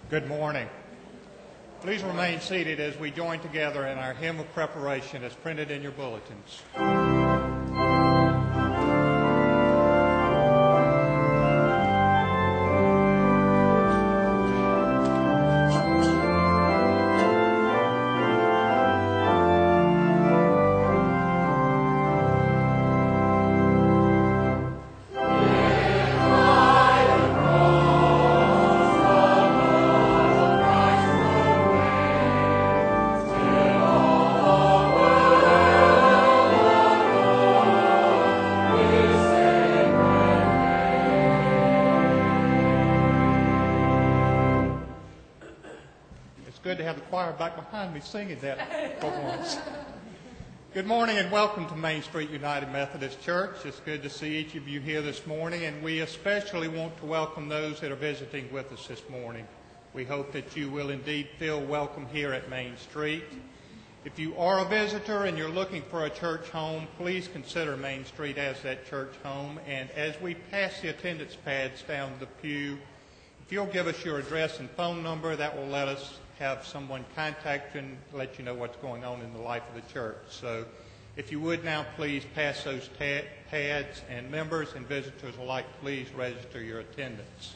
Good morning. Please remain seated as we join together in our hymn of preparation as printed in your bulletins. Good to have the choir back behind me singing that for once. Good morning and welcome to Main Street United Methodist Church. It's good to see each of you here this morning, and we especially want to welcome those that are visiting with us this morning. We hope that you will indeed feel welcome here at Main Street. If you are a visitor and you're looking for a church home, please consider Main Street as that church home. And as we pass the attendance pads down the pew, if you'll give us your address and phone number, that will let us have someone contact you and let you know what's going on in the life of the church. So if you would now please pass those pads, and members and visitors alike, please register your attendance.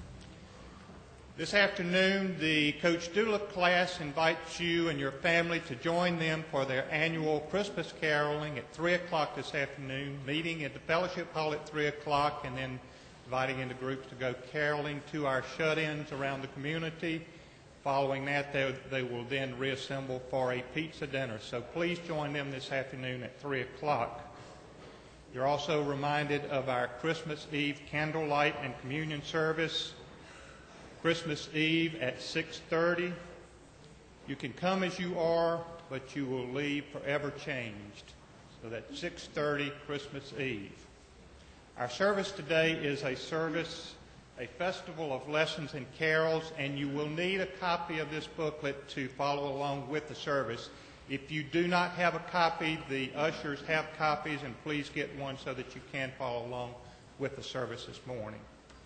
This afternoon, the Coach Doolittle class invites you and your family to join them for their annual Christmas caroling at 3 o'clock this afternoon, meeting at the fellowship hall at 3 o'clock, and then dividing into groups to go caroling to our shut-ins around the community. Following that, they will then reassemble for a pizza dinner. So please join them this afternoon at 3 o'clock. You're also reminded of our Christmas Eve candlelight and communion service. Christmas Eve at 6:30. You can come as you are, but you will leave forever changed. So that's 6:30 Christmas Eve. Our service today is a festival of lessons and carols, and you will need a copy of this booklet to follow along with the service. If you do not have a copy, the ushers have copies, and please get one so that you can follow along with the service this morning.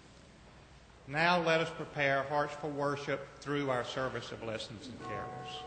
Now let us prepare hearts for worship through our service of lessons and carols.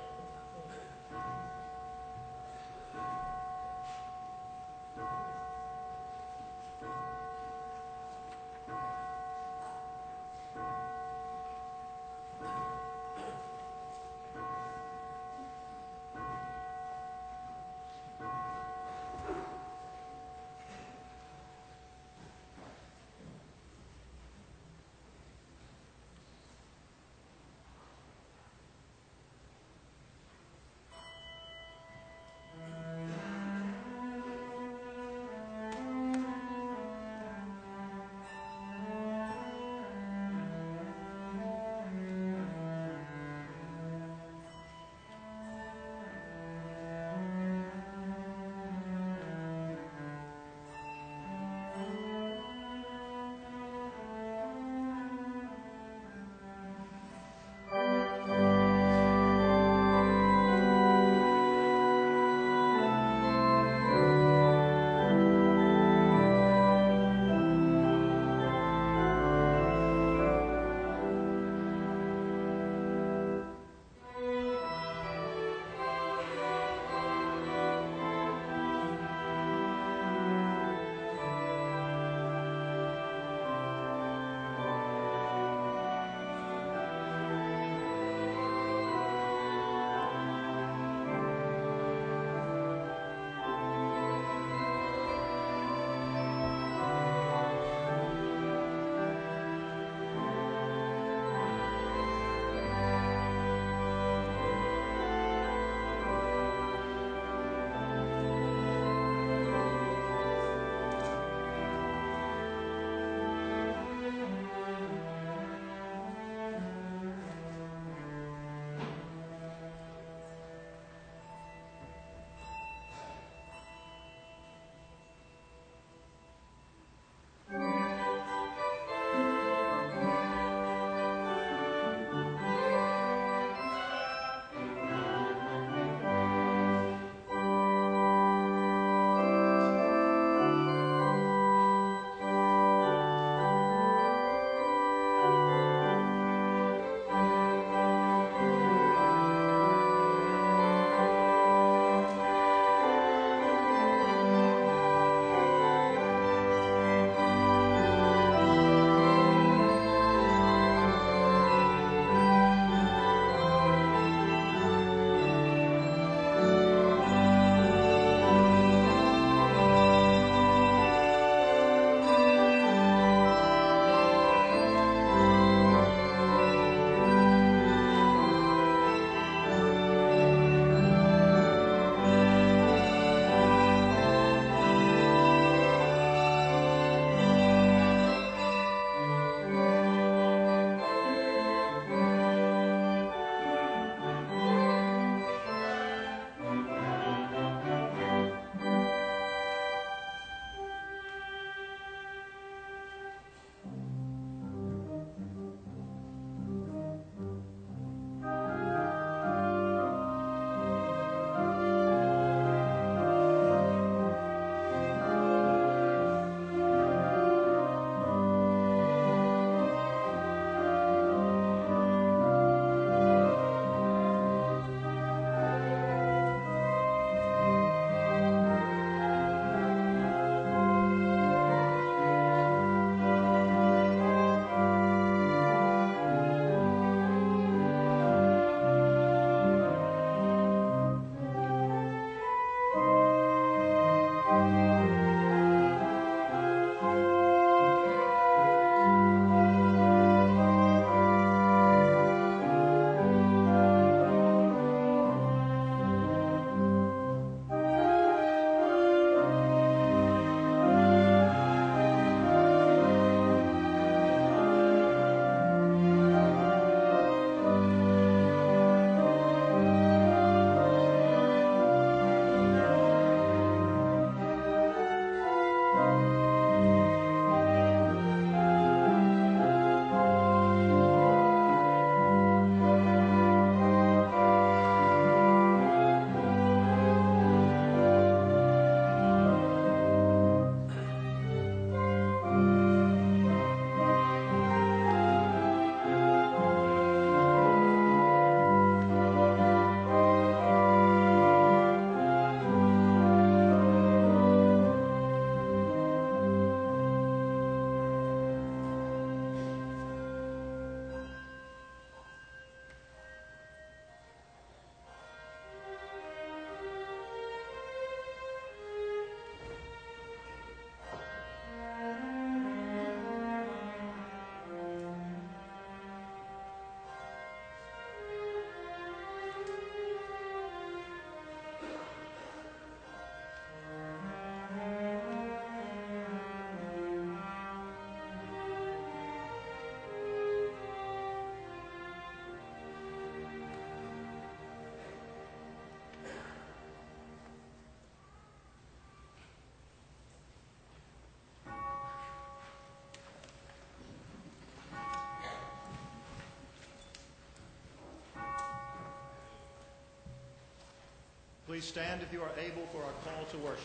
please stand if you are able for our call to worship.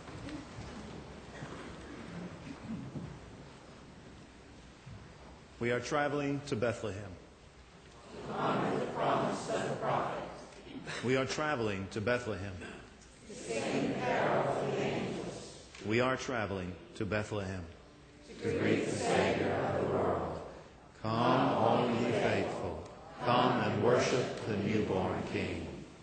We are traveling to Bethlehem. Honor the promise of the prophet. We are traveling to Bethlehem. To sing carols of the angels. We are traveling to Bethlehem. To greet the Savior of the world. Come, all ye faithful, come and worship the newborn King.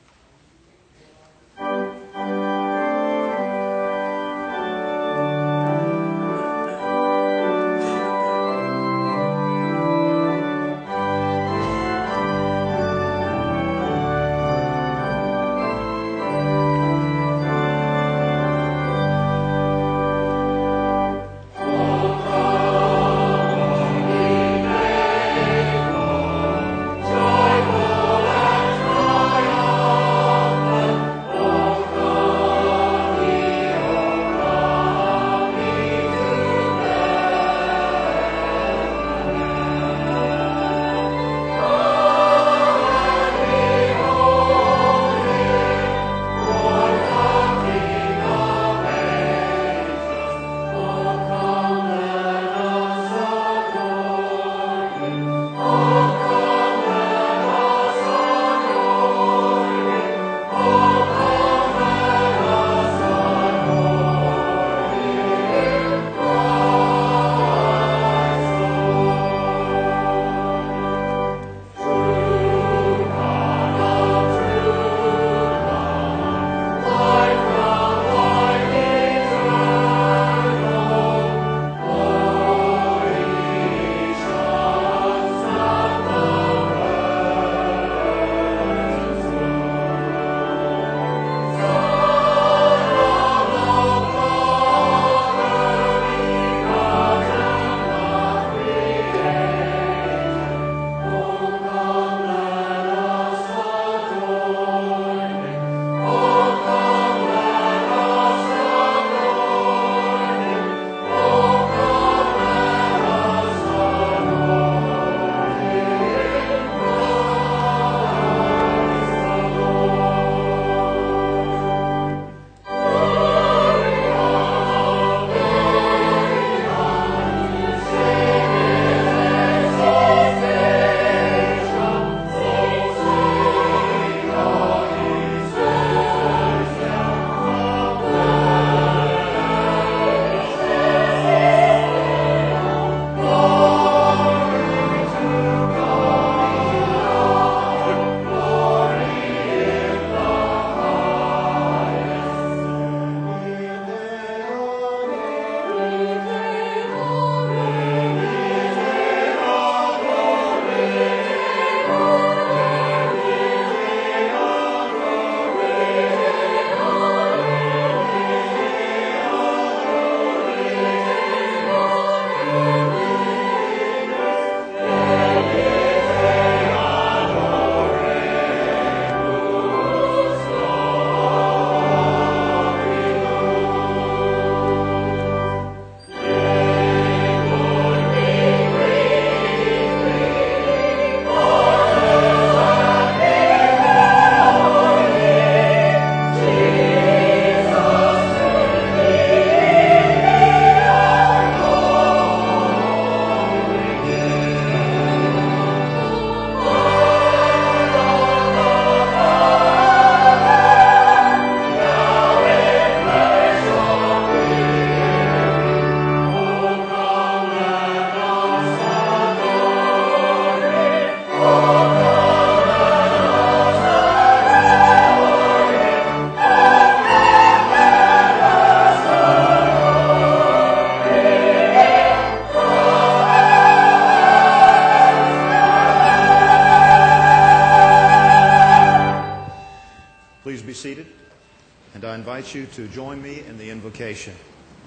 Seated, and I invite you to join me in the invocation.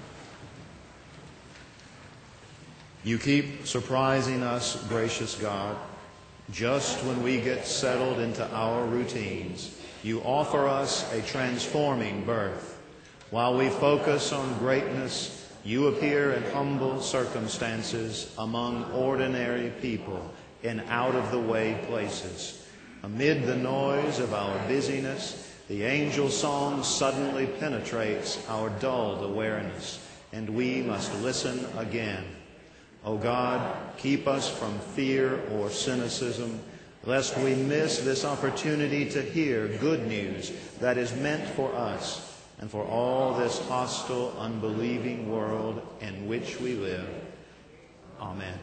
You keep surprising us, gracious God. Just when we get settled into our routines, you offer us a transforming birth. While we focus on greatness, you appear in humble circumstances among ordinary people in out-of-the-way places. Amid the noise of our busyness, The angel song suddenly penetrates our dulled awareness, and we must listen again. O God, keep us from fear or cynicism, lest we miss this opportunity to hear good news that is meant for us and for all this hostile, unbelieving world in which we live. Amen.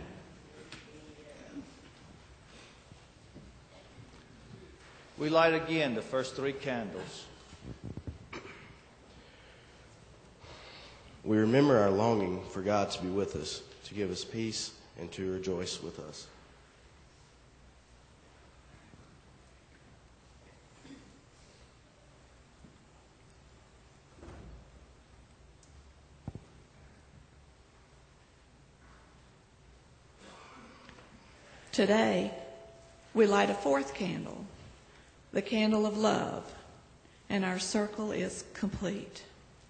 We light again the first 3 candles. We remember our longing for God to be with us, to give us peace, and to rejoice with us. Today, we light a 4th candle, the candle of love, and our circle is complete.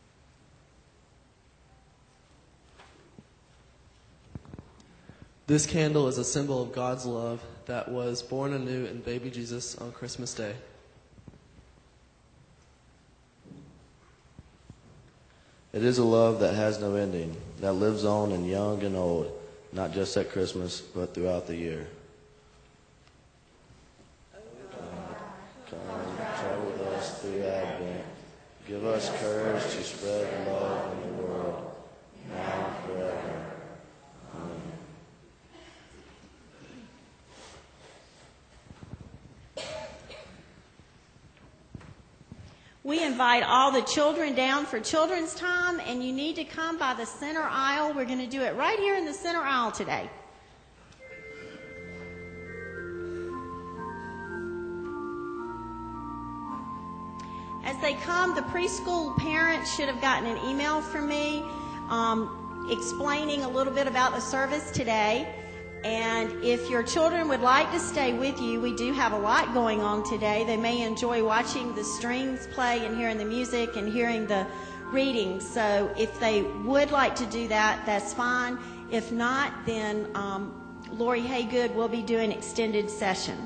This candle is a symbol of God's love that was born anew in baby Jesus on Christmas Day. It is a love that has no ending, that lives on in young and old, not just at Christmas, but throughout the year. Come, travel with us through Advent. Give us courage to spread love in the world, now and forever. Amen. We invite all the children down for children's time, and you need to come by the center aisle. We're going to do it right here in the center aisle today. As they come, the preschool parents should have gotten an email from me explaining a little bit about the service today. And if your children would like to stay with you, we do have a lot going on today. They may enjoy watching the strings play and hearing the music and hearing the readings. So if they would like to do that, that's fine. If not, then Lori Haygood will be doing extended session.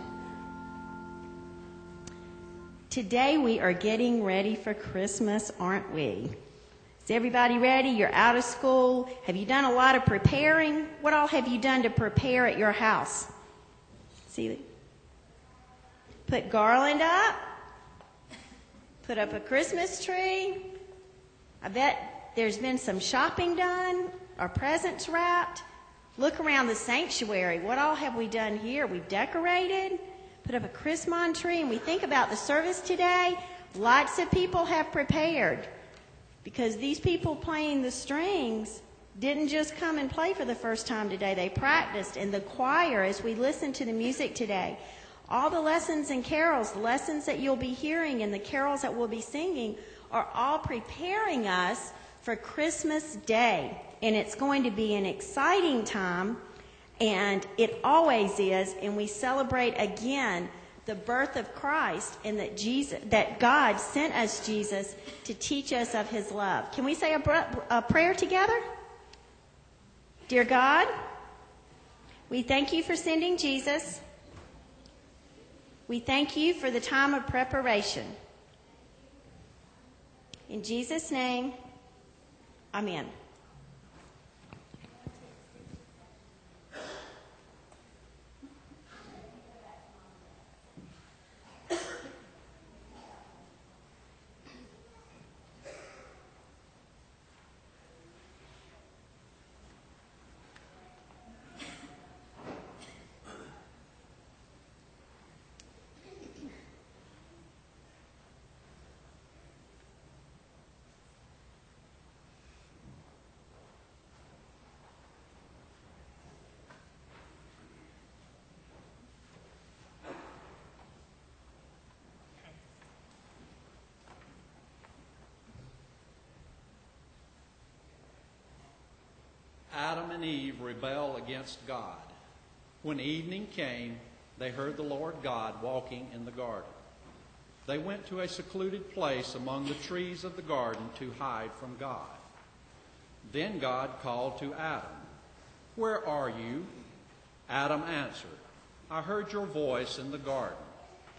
Today we are getting ready for Christmas, aren't we? Is everybody ready? You're out of school. Have you done a lot of preparing? What all have you done to prepare at your house? See, put garland up. Put up a Christmas tree. I bet there's been some shopping done or presents wrapped. Look around the sanctuary. What all have we done here? We've decorated, put up a Christmas tree, and we think about the service today. Lots of people have prepared. Because these people playing the strings didn't just come and play for the first time today. They practiced. And the choir, as we listen to the music today, all the lessons and carols, the lessons that you'll be hearing and the carols that we'll be singing are all preparing us for Christmas Day. And it's going to be an exciting time, and it always is. And we celebrate again the birth of Christ, and that God sent us Jesus to teach us of his love. Can we say a prayer together? Dear God, we thank you for sending Jesus. We thank you for the time of preparation. In Jesus' name, amen. Adam and Eve rebel against God. When evening came, they heard the Lord God walking in the garden. They went to a secluded place among the trees of the garden to hide from God. Then God called to Adam, "Where are you?" Adam answered, "I heard your voice in the garden,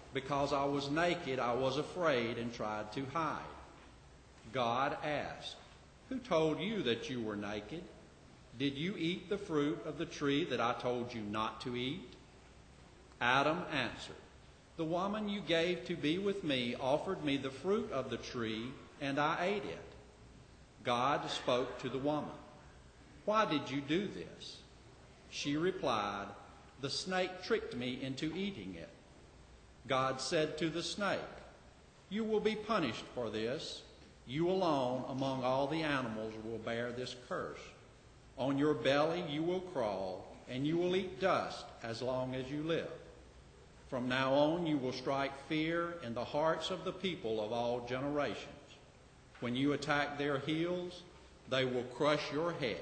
Because I was naked, I was afraid and tried to hide. God asked, "Who told you that you were naked? Did you eat the fruit of the tree that I told you not to eat?" Adam answered, "The woman you gave to be with me offered me the fruit of the tree, and I ate it." God spoke to the woman, "Why did you do this?" She replied, "The snake tricked me into eating it." God said to the snake, "You will be punished for this. You alone among all the animals will bear this curse. On your belly you will crawl, and you will eat dust as long as you live. From now on you will strike fear in the hearts of the people of all generations. When you attack their heels, they will crush your head."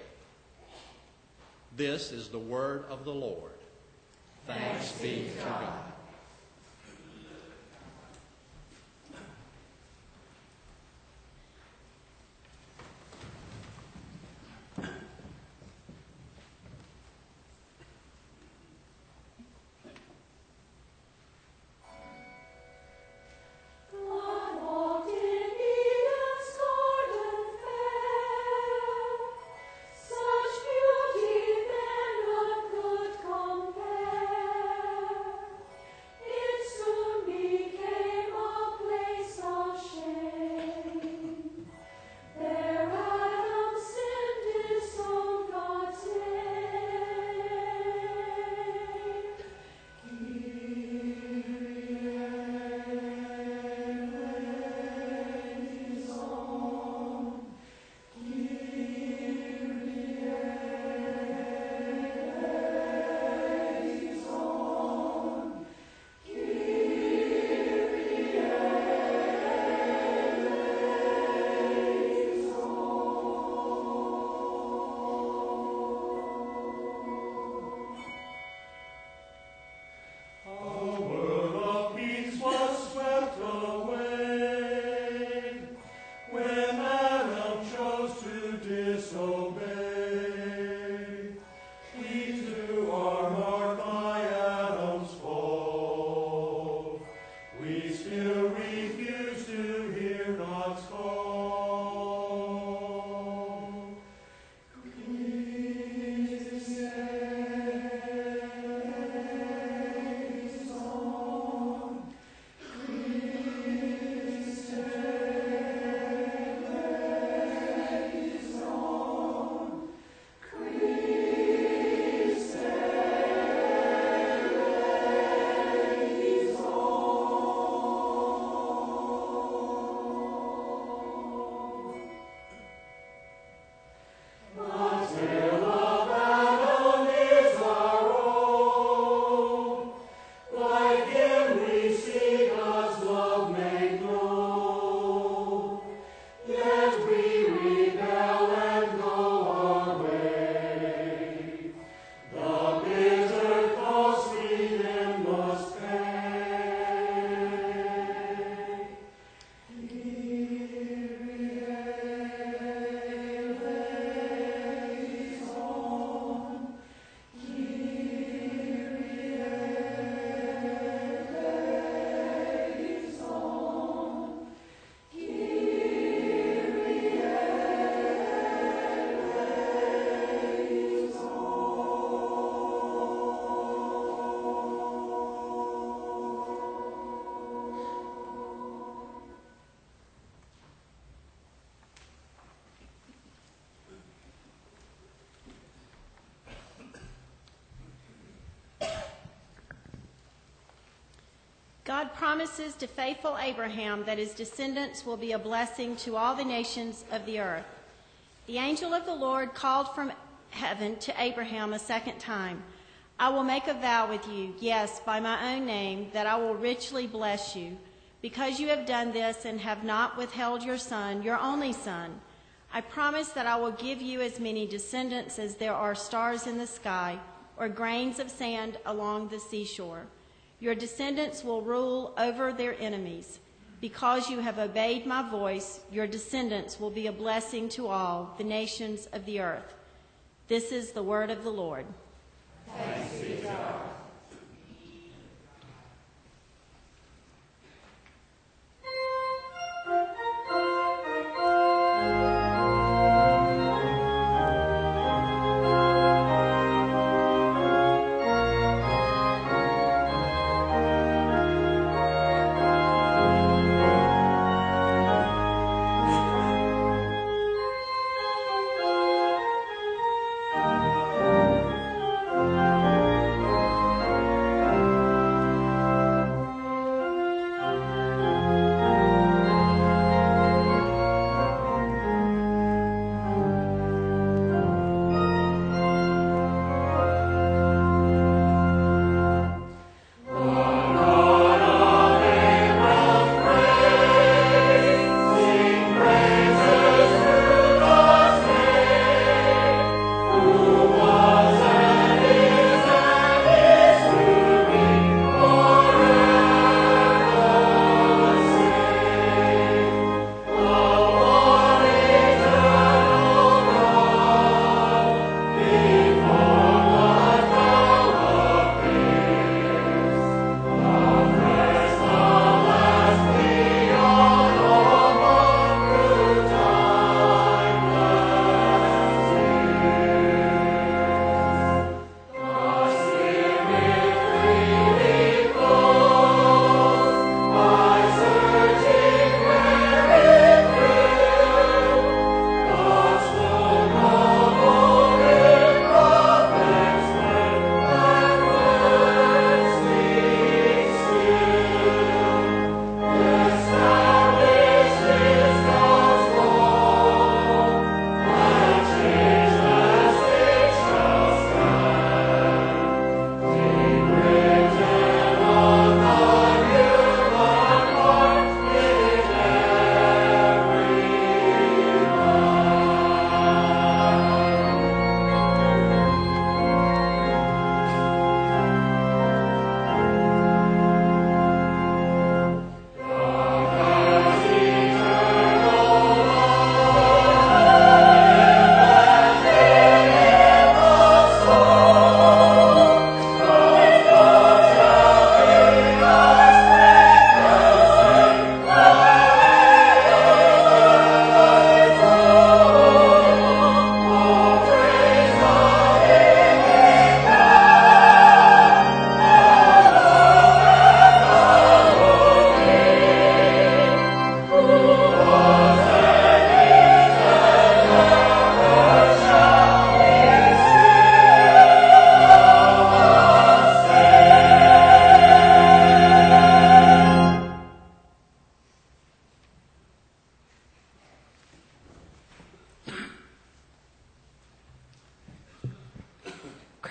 This is the word of the Lord. Thanks be to God. God promises to faithful Abraham that his descendants will be a blessing to all the nations of the earth. The angel of the Lord called from heaven to Abraham a second time. "I will make a vow with you, yes, by my own name, that I will richly bless you. Because you have done this and have not withheld your son, your only son, I promise that I will give you as many descendants as there are stars in the sky or grains of sand along the seashore. Your descendants will rule over their enemies. Because you have obeyed my voice, your descendants will be a blessing to all the nations of the earth." This is the word of the Lord. Thanks be to God.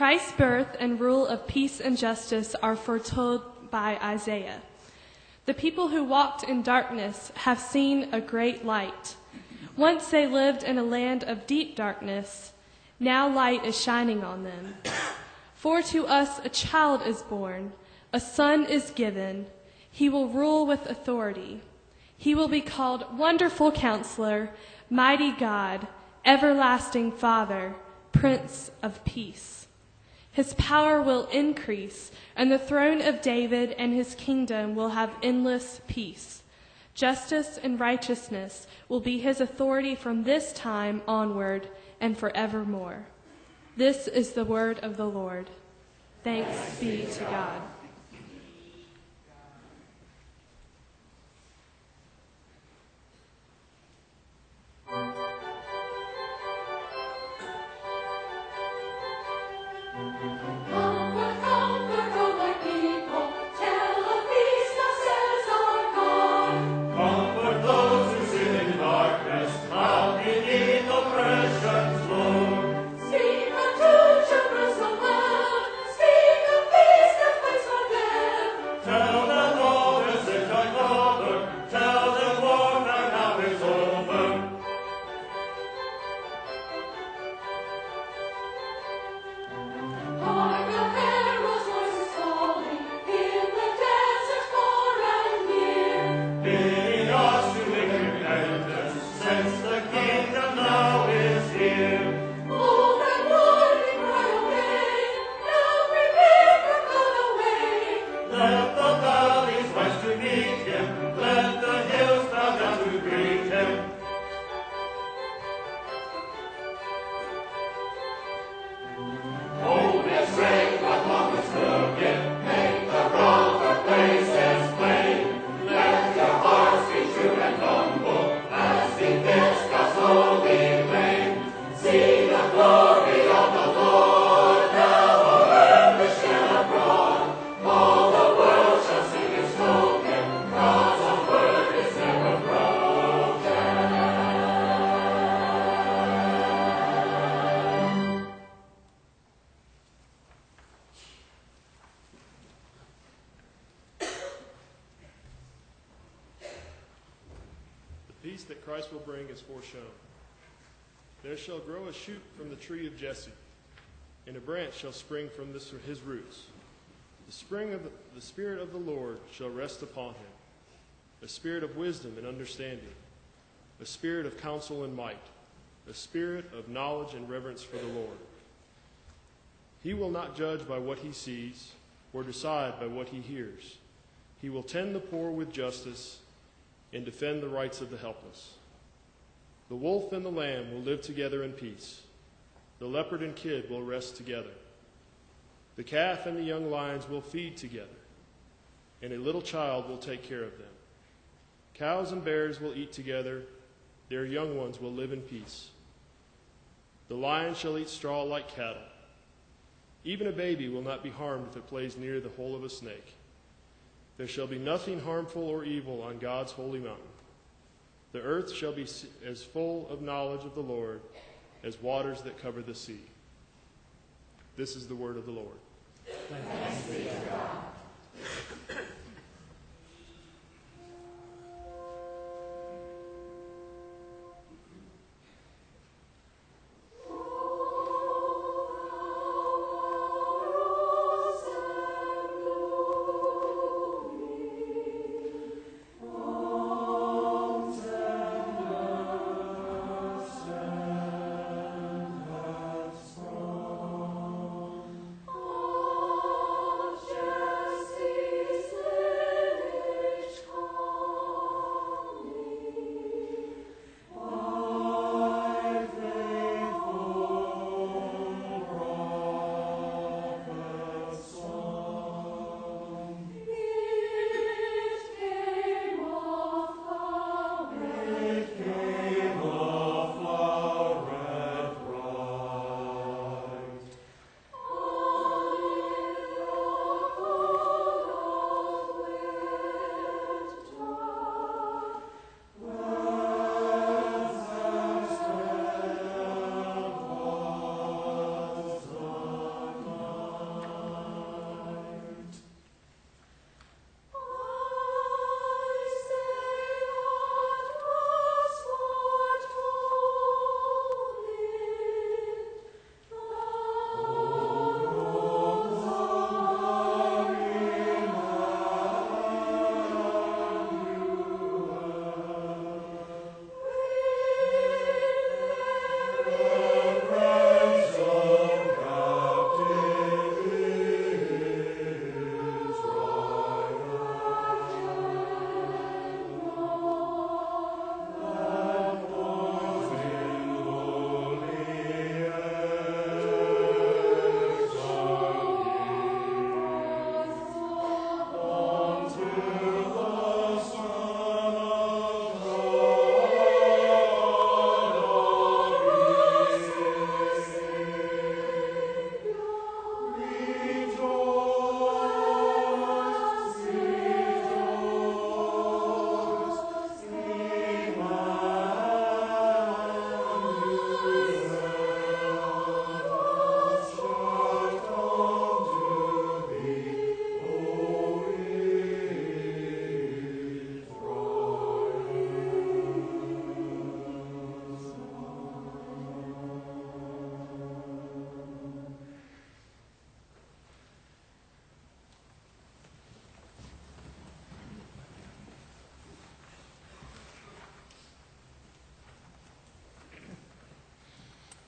Christ's birth and rule of peace and justice are foretold by Isaiah. The people who walked in darkness have seen a great light. Once they lived in a land of deep darkness. Now light is shining on them. For to us a child is born, a son is given. He will rule with authority. He will be called Wonderful Counselor, Mighty God, Everlasting Father, Prince of Peace. His power will increase, and the throne of David and his kingdom will have endless peace. Justice and righteousness will be his authority from this time onward and forevermore. This is the word of the Lord. Thanks be to God. peace that Christ will bring is foreshown. There shall grow a shoot from the tree of Jesse, and a branch shall spring from his roots. The Spirit of the Lord shall rest upon him, a spirit of wisdom and understanding, a spirit of counsel and might, a spirit of knowledge and reverence for the Lord. He will not judge by what he sees, or decide by what he hears. He will tend the poor with justice and defend the rights of the helpless. The wolf and the lamb will live together in peace. The leopard and kid will rest together. The calf and the young lions will feed together, and a little child will take care of them. Cows and bears will eat together. Their young ones will live in peace. The lion shall eat straw like cattle. Even a baby will not be harmed if it plays near the hole of a snake. There shall be nothing harmful or evil on God's holy mountain. The earth shall be as full of knowledge of the Lord as waters that cover the sea. This is the word of the Lord. Thanks be to God. Oh,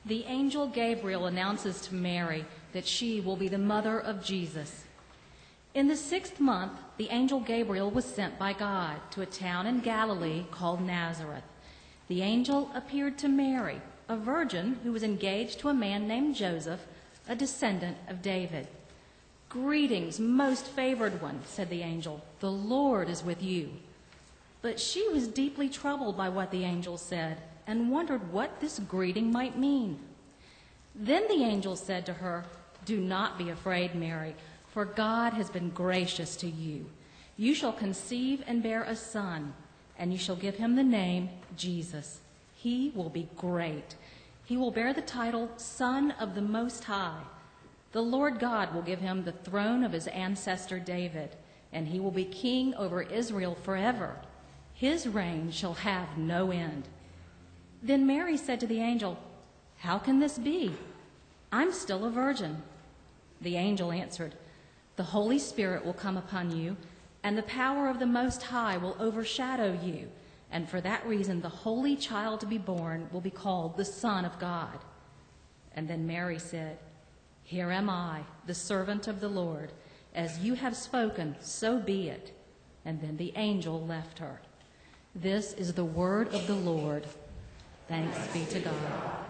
the angel Gabriel announces to Mary that she will be the mother of Jesus. In the 6th month, the angel Gabriel was sent by God to a town in Galilee called Nazareth. The angel appeared to Mary, a virgin who was engaged to a man named Joseph, a descendant of David. "Greetings, most favored one," said the angel. "The Lord is with you." But she was deeply troubled by what the angel said and wondered what this greeting might mean. Then the angel said to her, "Do not be afraid, Mary, for God has been gracious to you. You shall conceive and bear a son, and you shall give him the name Jesus. He will be great. He will bear the title Son of the Most High. The Lord God will give him the throne of his ancestor David, and he will be king over Israel forever. His reign shall have no end." Then Mary said to the angel, "How can this be? I'm still a virgin." The angel answered, "The Holy Spirit will come upon you, and the power of the Most High will overshadow you, and for that reason the holy child to be born will be called the Son of God." And then Mary said, "Here am I, the servant of the Lord. As you have spoken, so be it." And then the angel left her. This is the word of the Lord. Thanks be to God.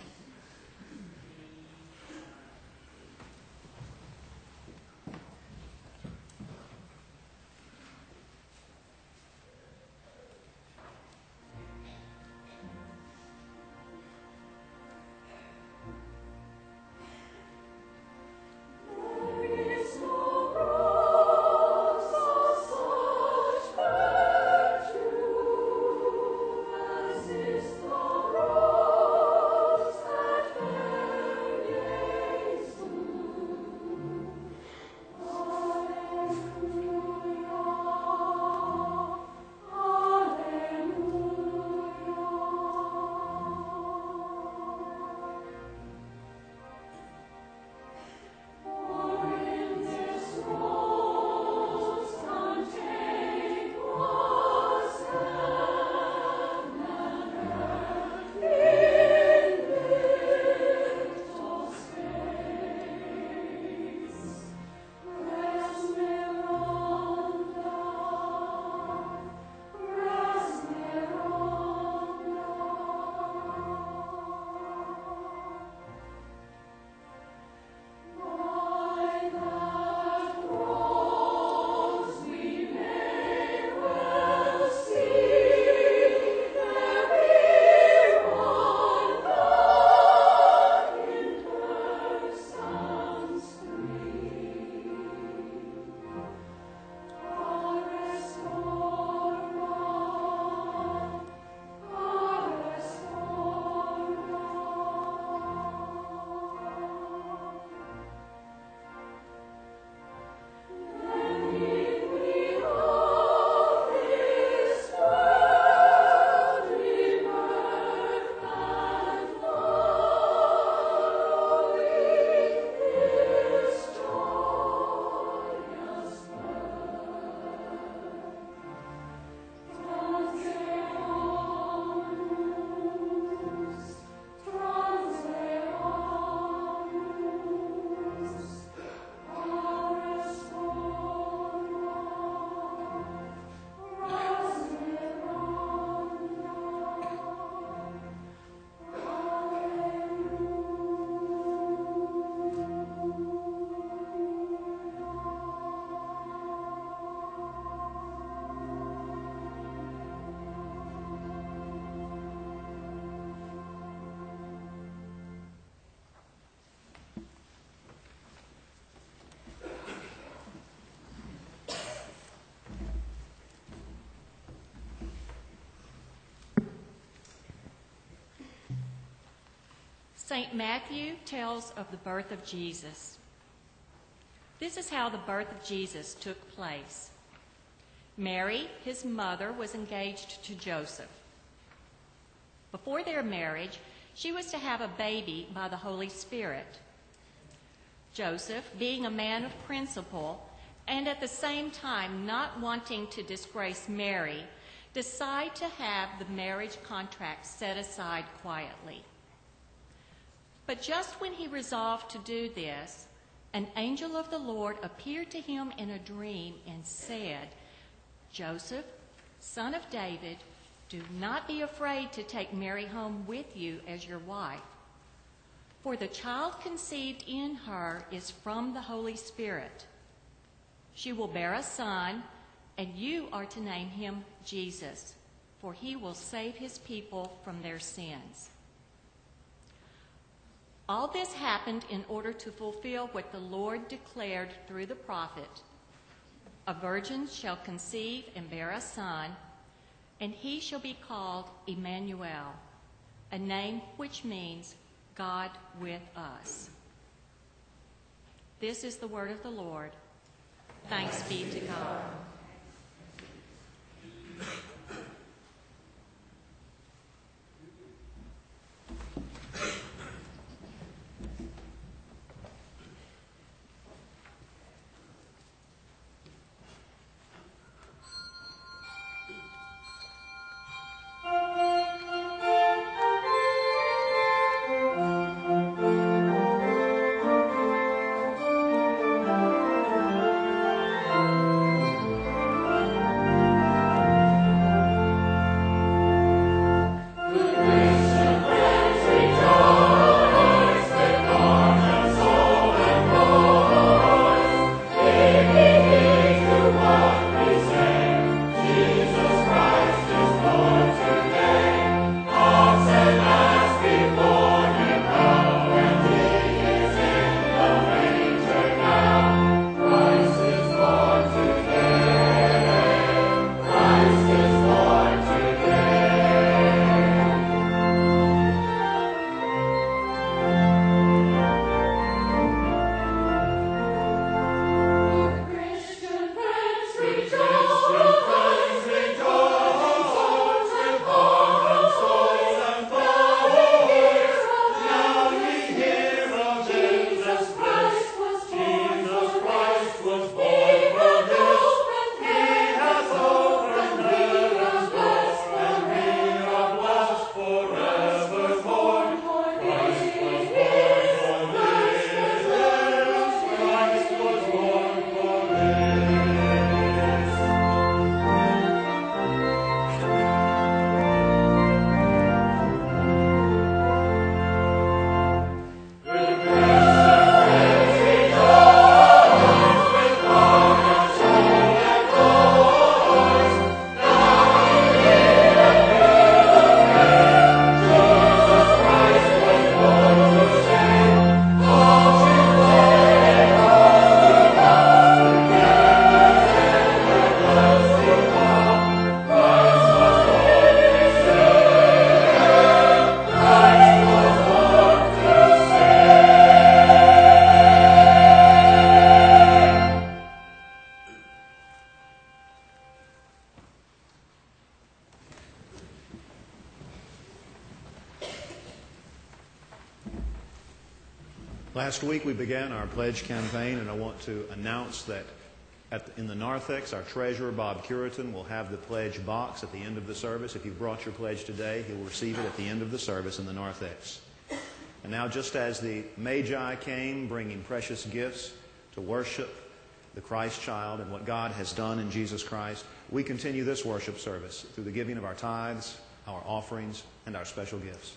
St. Matthew tells of the birth of Jesus. This is how the birth of Jesus took place. Mary, his mother, was engaged to Joseph. Before their marriage, she was to have a baby by the Holy Spirit. Joseph, being a man of principle, and at the same time not wanting to disgrace Mary, decided to have the marriage contract set aside quietly. But just when he resolved to do this, an angel of the Lord appeared to him in a dream and said, "Joseph, son of David, do not be afraid to take Mary home with you as your wife. For the child conceived in her is from the Holy Spirit. She will bear a son, and you are to name him Jesus, for he will save his people from their sins." All this happened in order to fulfill what the Lord declared through the prophet. "A virgin shall conceive and bear a son, and he shall be called Emmanuel," a name which means God with us. This is the word of the Lord. Thanks be to God. Last week we began our pledge campaign, and I want to announce that in the narthex, our treasurer, Bob Curitan, will have the pledge box at the end of the service. If you brought your pledge today, he will receive it at the end of the service in the narthex. And now, just as the Magi came bringing precious gifts to worship the Christ child and what God has done in Jesus Christ, we continue this worship service through the giving of our tithes, our offerings, and our special gifts.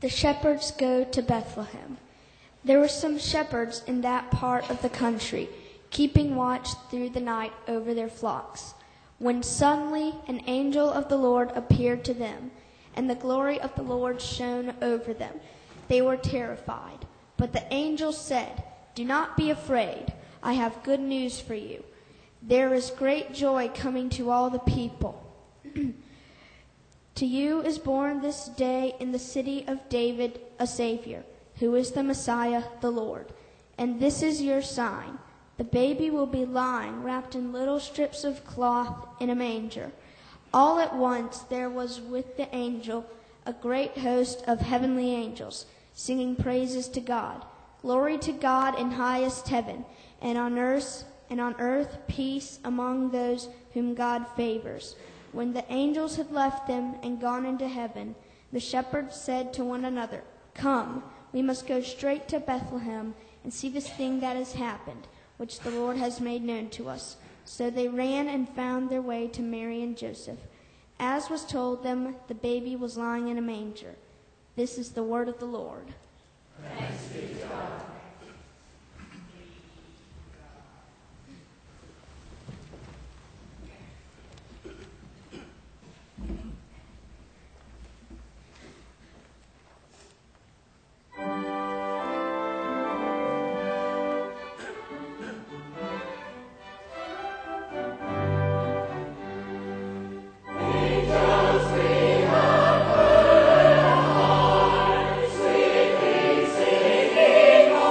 the shepherds go to Bethlehem. There were some shepherds in that part of the country, keeping watch through the night over their flocks, when suddenly an angel of the Lord appeared to them, and the glory of the Lord shone over them. They were terrified. But the angel said, "Do not be afraid. I have good news for you. There is great joy coming to all the people. To you is born this day in the city of David a Savior, who is the Messiah, the Lord. And this is your sign. The baby will be lying, wrapped in little strips of cloth in a manger." All at once there was with the angel a great host of heavenly angels, singing praises to God. "Glory to God in highest heaven, and on earth peace among those whom God favors." When the angels had left them and gone into heaven, the shepherds said to one another, "Come, we must go straight to Bethlehem and see this thing that has happened, which the Lord has made known to us." So they ran and found their way to Mary and Joseph. As was told them, the baby was lying in a manger. This is the word of the Lord. Thanks be to God. Sweet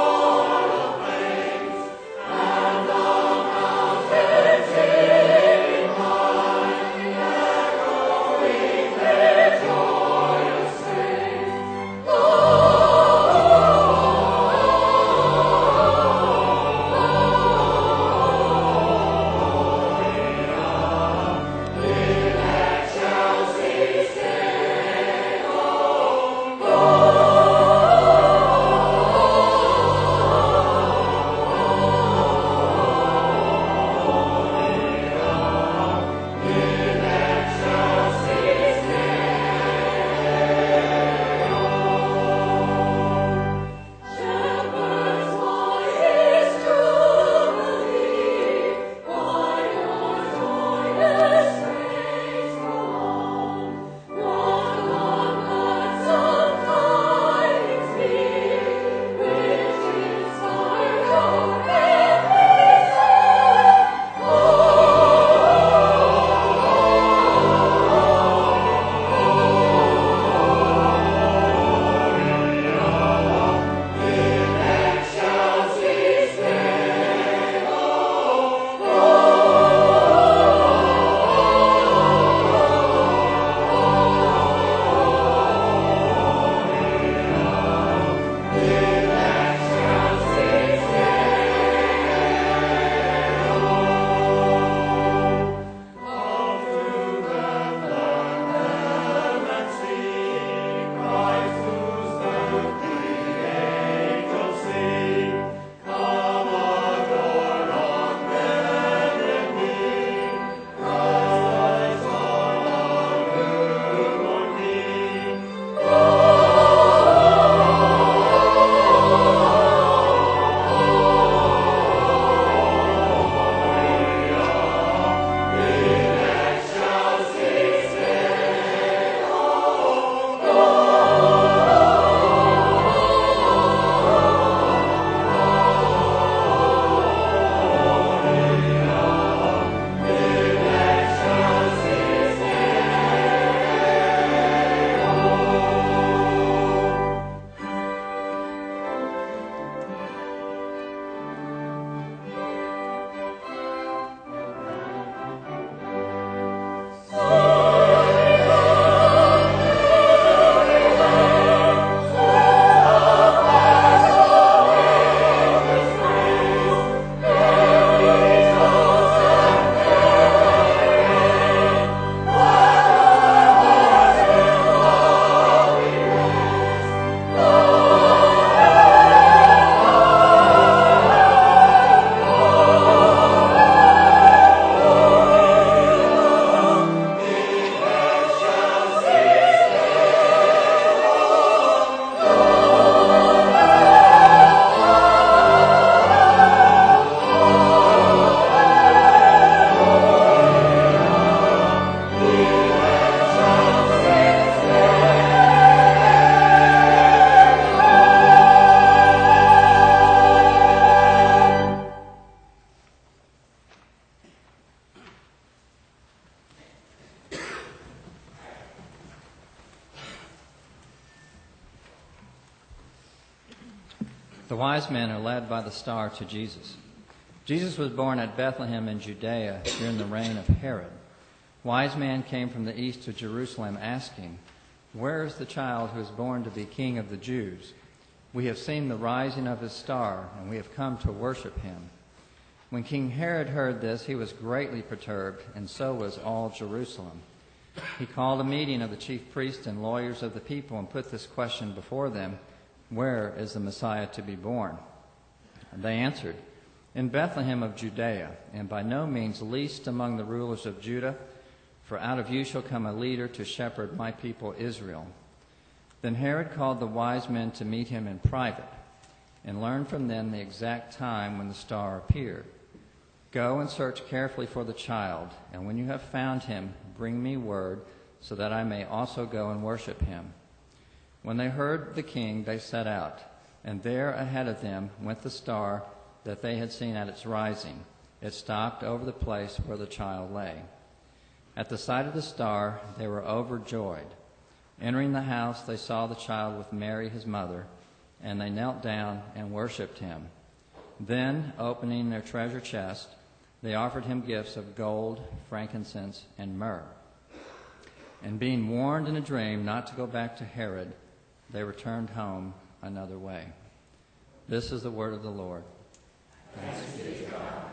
The wise men are led by the star to Jesus. Jesus was born at Bethlehem in Judea during the reign of Herod. Wise men came from the east to Jerusalem asking, "Where is the child who is born to be King of the Jews? We have seen the rising of his star, and we have come to worship him." When King Herod heard this, he was greatly perturbed, and so was all Jerusalem. He called a meeting of the chief priests and lawyers of the people and put this question before them, "Where is the Messiah to be born?" And they answered, "In Bethlehem of Judea, and by no means least among the rulers of Judah, for out of you shall come a leader to shepherd my people Israel." Then Herod called the wise men to meet him in private and learned from them the exact time when the star appeared. "Go and search carefully for the child, and when you have found him, bring me word so that I may also go and worship him." When they heard the king, they set out, and there ahead of them went the star that they had seen at its rising. It stopped over the place where the child lay. At the sight of the star, they were overjoyed. Entering the house, they saw the child with Mary, his mother, and they knelt down and worshipped him. Then, opening their treasure chest, they offered him gifts of gold, frankincense, and myrrh. And being warned in a dream not to go back to Herod, they returned home another way. This is the word of the Lord. Thanks be to God.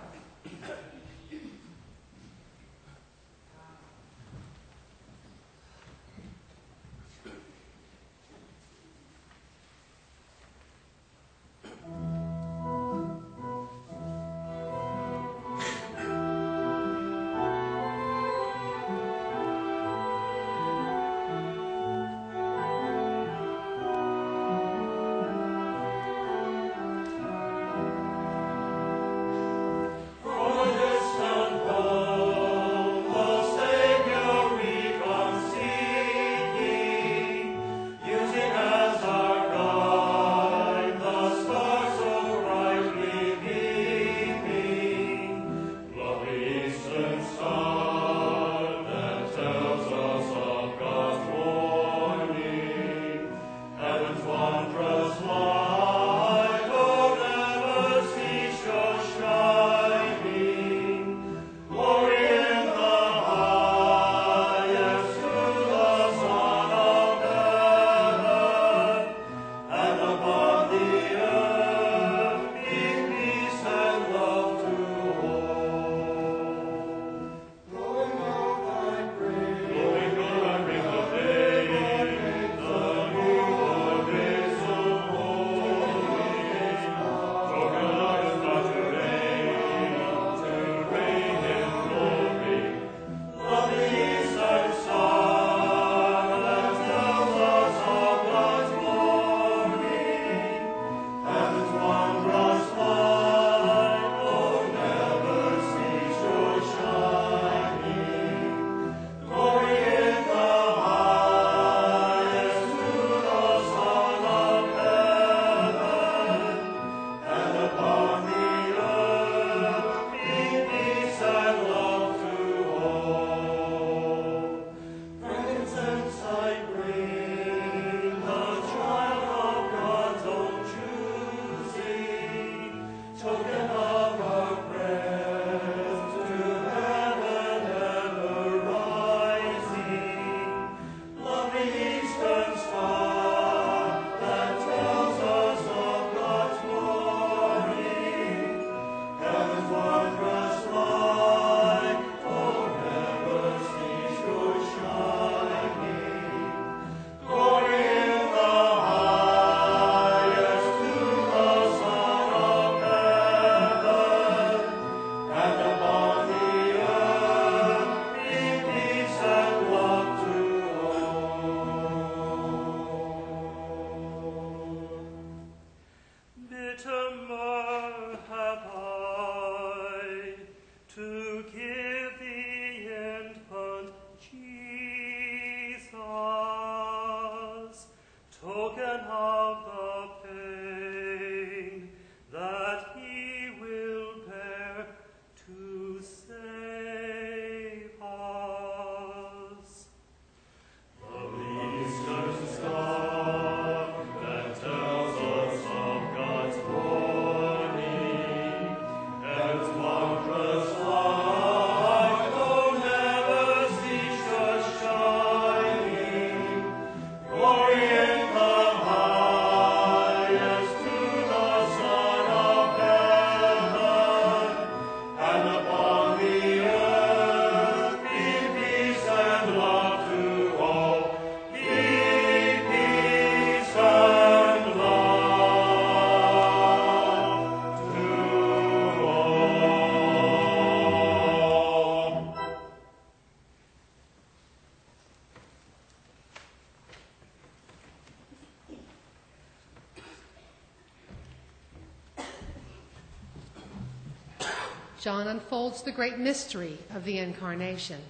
John unfolds the great mystery of the Incarnation.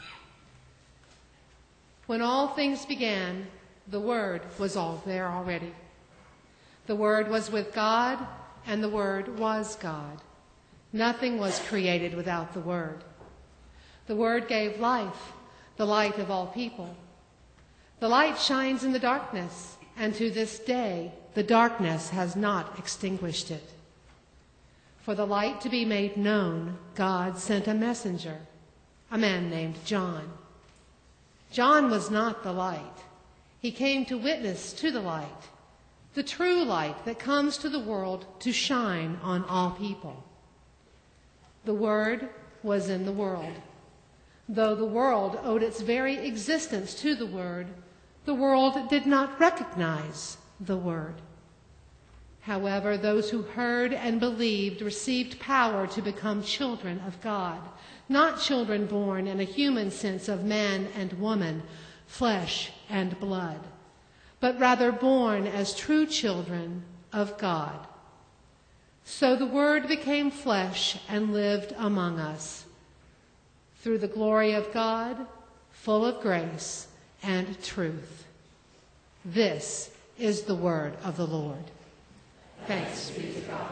When all things began, the Word was all there already. The Word was with God, and the Word was God. Nothing was created without the Word. The Word gave life, the light of all people. The light shines in the darkness, and to this day the darkness has not extinguished it. For the light to be made known, God sent a messenger, a man named John. John was not the light. He came to witness to the light, the true light that comes to the world to shine on all people. The Word was in the world. Though the world owed its very existence to the Word did not recognize the Word. However, those who heard and believed received power to become children of God, not children born in a human sense of man and woman, flesh and blood, but rather born as true children of God. So the Word became flesh and lived among us. Through the glory of God, full of grace and truth. This is the word of the Lord. Thanks be to God.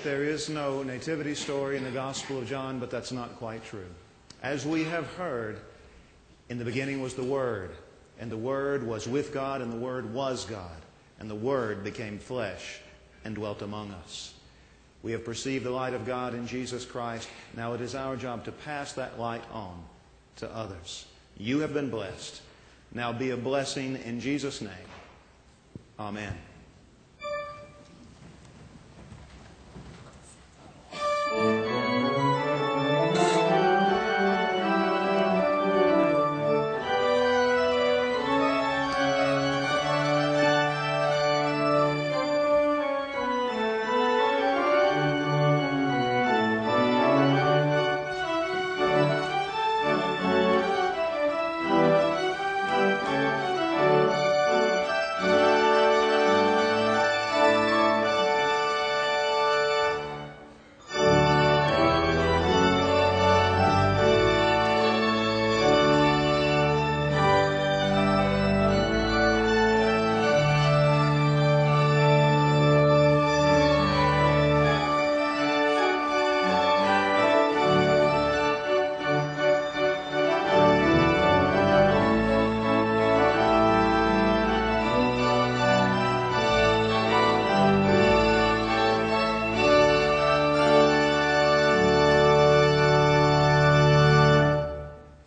that there is no nativity story in the Gospel of John, but that's not quite true. As we have heard, in the beginning was the Word, and the Word was with God, and the Word was God, and the Word became flesh and dwelt among us. We have perceived the light of God in Jesus Christ. Now it is our job to pass that light on to others. You have been blessed. Now be a blessing in Jesus' name. Amen.